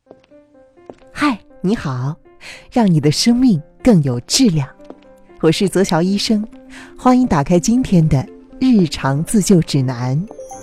嗨，你好，让你的生命更有质量。我是泽乔医生，欢迎打开今天的日常自救指南。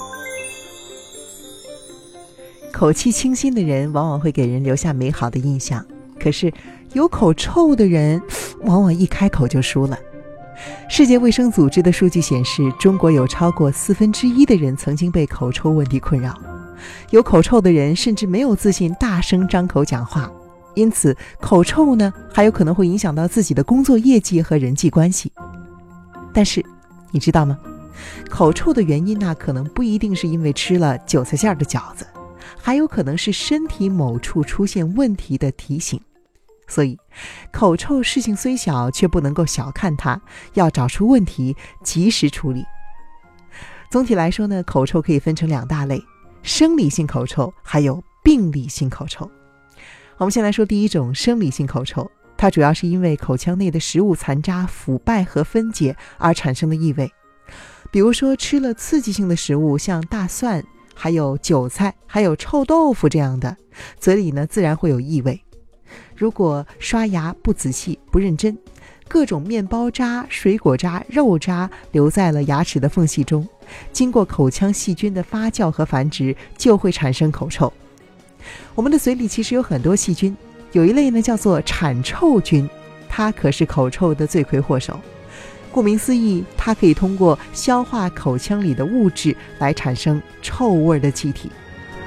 口气清新的人往往会给人留下美好的印象，可是有口臭的人往往一开口就输了。世界卫生组织的数据显示，中国有超过1/4的人曾经被口臭问题困扰。有口臭的人甚至没有自信大声张口讲话，因此口臭呢，还有可能会影响到自己的工作业绩和人际关系。但是你知道吗？口臭的原因呢，可能不一定是因为吃了韭菜馅的饺子，还有可能是身体某处出现问题的提醒。所以口臭事情虽小，却不能够小看它，要找出问题，及时处理。总体来说呢，口臭可以分成2大类，生理性口臭还有病理性口臭。我们先来说第一种，生理性口臭，它主要是因为口腔内的食物残渣腐败和分解而产生的异味。比如说吃了刺激性的食物，像大蒜，还有韭菜，还有臭豆腐这样的，嘴里呢自然会有异味。如果刷牙不仔细不认真，各种面包渣、水果渣、肉渣留在了牙齿的缝隙中，经过口腔细菌的发酵和繁殖，就会产生口臭。我们的嘴里其实有很多细菌，有一类呢叫做产臭菌，它可是口臭的罪魁祸首。顾名思义，它可以通过消化口腔里的物质来产生臭味的气体。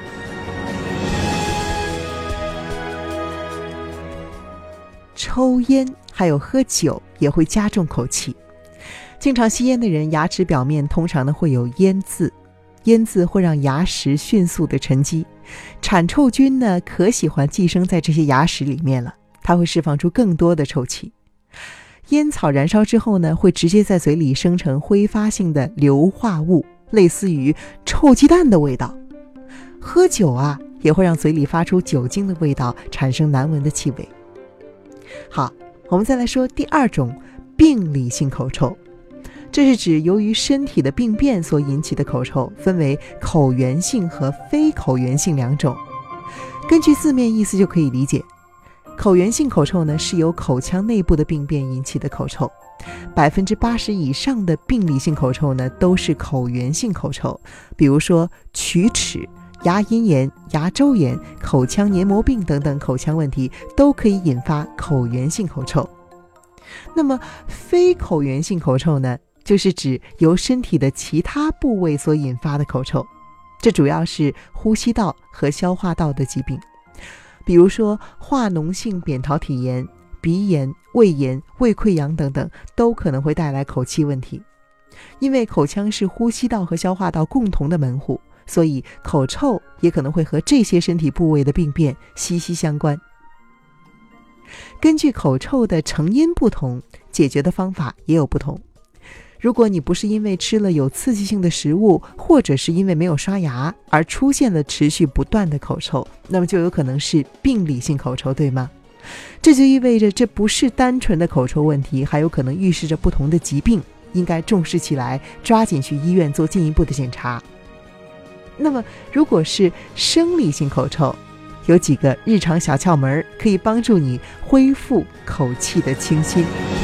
抽烟还有喝酒也会加重口气。经常吸烟的人，牙齿表面通常呢会有烟渍，烟渍会让牙石迅速的沉积，产臭菌呢可喜欢寄生在这些牙石里面了，它会释放出更多的臭气。烟草燃烧之后呢，会直接在嘴里生成挥发性的硫化物，类似于臭鸡蛋的味道。喝酒啊，也会让嘴里发出酒精的味道，产生难闻的气味。好，我们再来说第2种，病理性口臭。这是指由于身体的病变所引起的口臭，分为口源性和非口源性2种。根据字面意思就可以理解，口源性口臭呢是由口腔内部的病变引起的口臭。80%以上的病理性口臭呢都是口源性口臭，比如说龋齿、牙龈炎、牙周炎、口腔黏膜病等等口腔问题都可以引发口源性口臭。那么非口源性口臭呢，就是指由身体的其他部位所引发的口臭，这主要是呼吸道和消化道的疾病，比如说化脓性扁桃体炎、鼻炎、胃炎、胃溃疡等等，都可能会带来口气问题。因为口腔是呼吸道和消化道共同的门户，所以口臭也可能会和这些身体部位的病变息息相关。根据口臭的成因不同，解决的方法也有不同。如果你不是因为吃了有刺激性的食物，或者是因为没有刷牙而出现了持续不断的口臭，那么就有可能是病理性口臭，对吗？这就意味着这不是单纯的口臭问题，还有可能预示着不同的疾病，应该重视起来，抓紧去医院做进一步的检查。那么如果是生理性口臭，有几个日常小窍门可以帮助你恢复口气的清新。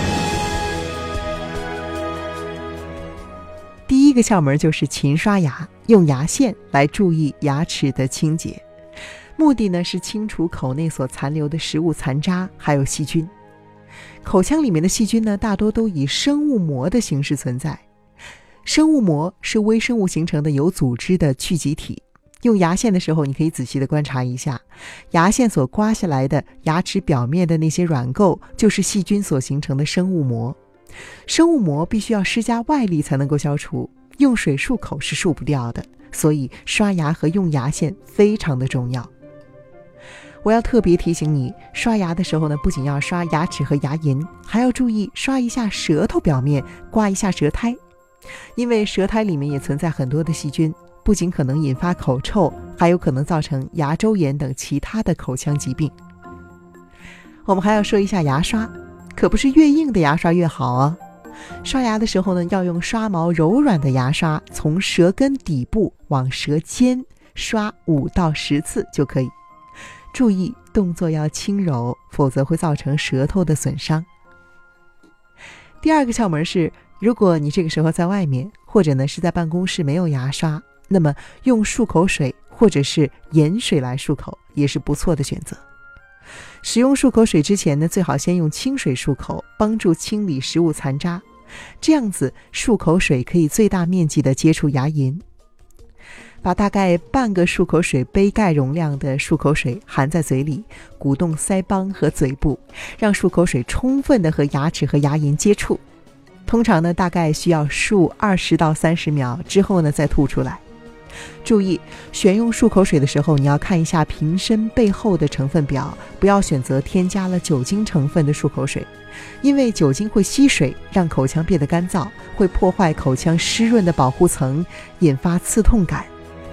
第一个窍门就是勤刷牙，用牙线来注意牙齿的清洁。目的呢是清除口内所残留的食物残渣还有细菌。口腔里面的细菌呢，大多都以生物膜的形式存在。生物膜是微生物形成的有组织的聚集体。用牙线的时候，你可以仔细的观察一下，牙线所刮下来的牙齿表面的那些软垢，就是细菌所形成的生物膜。生物膜必须要施加外力才能够消除，用水漱口是漱不掉的，所以刷牙和用牙线非常的重要。我要特别提醒你，刷牙的时候呢，不仅要刷牙齿和牙龈，还要注意刷一下舌头表面，刮一下舌苔，因为舌苔里面也存在很多的细菌，不仅可能引发口臭，还有可能造成牙周炎等其他的口腔疾病。我们还要说一下牙刷，可不是越硬的牙刷越好啊。刷牙的时候呢，要用刷毛柔软的牙刷，从舌根底部往舌尖刷5到10次就可以。 注意动作要轻柔，否则会造成舌头的损伤。第二个窍门是，如果你这个时候在外面，或者呢是在办公室没有牙刷，那么用漱口水或者是盐水来漱口也是不错的选择。使用漱口水之前呢，最好先用清水漱口，帮助清理食物残渣，这样子漱口水可以最大面积的接触牙龈。把大概半个漱口水杯盖容量的漱口水含在嘴里，鼓动腮帮和嘴部，让漱口水充分的和牙齿和牙龈接触。通常呢，大概需要漱20到30秒之后呢，再吐出来。注意，选用漱口水的时候，你要看一下瓶身背后的成分表，不要选择添加了酒精成分的漱口水，因为酒精会吸水，让口腔变得干燥，会破坏口腔湿润的保护层，引发刺痛感。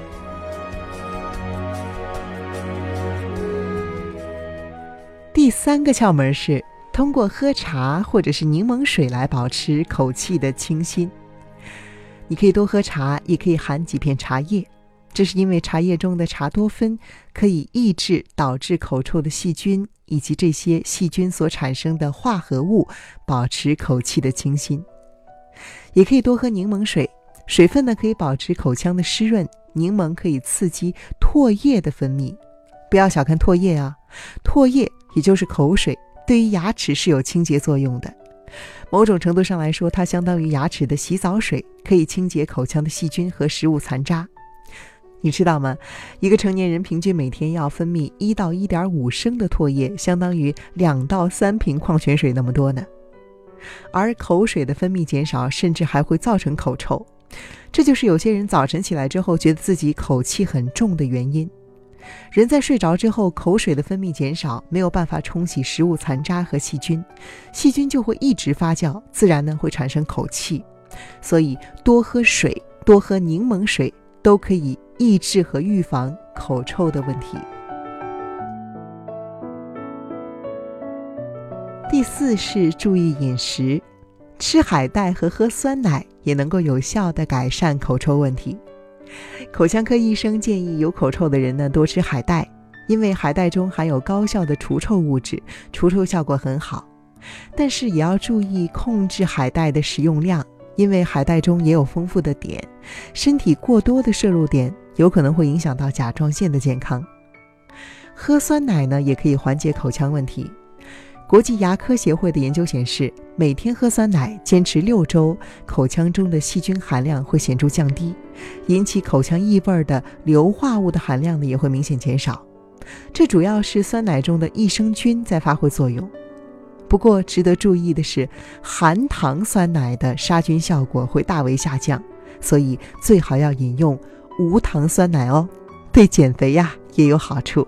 第三个窍门是通过喝茶或者是柠檬水来保持口气的清新。你可以多喝茶，也可以含几片茶叶，这是因为茶叶中的茶多酚可以抑制导致口臭的细菌以及这些细菌所产生的化合物，保持口气的清新。也可以多喝柠檬水，水分呢可以保持口腔的湿润，柠檬可以刺激唾液的分泌。不要小看唾液啊，唾液也就是口水，对于牙齿是有清洁作用的。某种程度上来说，它相当于牙齿的洗澡水，可以清洁口腔的细菌和食物残渣。你知道吗？一个成年人平均每天要分泌1到1.5升的唾液，相当于2到3瓶矿泉水那么多呢。而口水的分泌减少，甚至还会造成口臭，这就是有些人早晨起来之后觉得自己口气很重的原因。人在睡着之后，口水的分泌减少，没有办法冲洗食物残渣和细菌，细菌就会一直发酵，自然呢会产生口气。所以多喝水，多喝柠檬水，都可以抑制和预防口臭的问题。第4是注意饮食，吃海带和喝酸奶也能够有效地改善口臭问题。口腔科医生建议有口臭的人呢多吃海带，因为海带中含有高效的除臭物质，除臭效果很好。但是也要注意控制海带的食用量，因为海带中也有丰富的碘，身体过多的摄入碘有可能会影响到甲状腺的健康。喝酸奶呢也可以缓解口腔问题。国际牙科协会的研究显示，每天喝酸奶坚持6周，口腔中的细菌含量会显著降低，引起口腔异味的硫化物的含量呢也会明显减少。这主要是酸奶中的益生菌在发挥作用。不过值得注意的是，含糖酸奶的杀菌效果会大为下降，所以最好要饮用无糖酸奶哦，对减肥呀也有好处。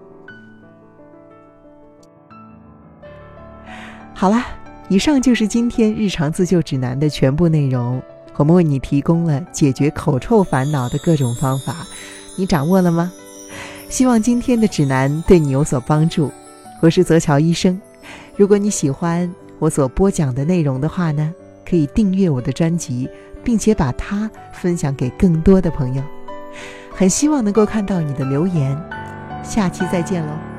好啦，以上就是今天日常自救指南的全部内容。我们为你提供了解决口臭烦恼的各种方法，你掌握了吗？希望今天的指南对你有所帮助。我是泽乔医生，如果你喜欢我所播讲的内容的话呢，可以订阅我的专辑，并且把它分享给更多的朋友。很希望能够看到你的留言，下期再见喽。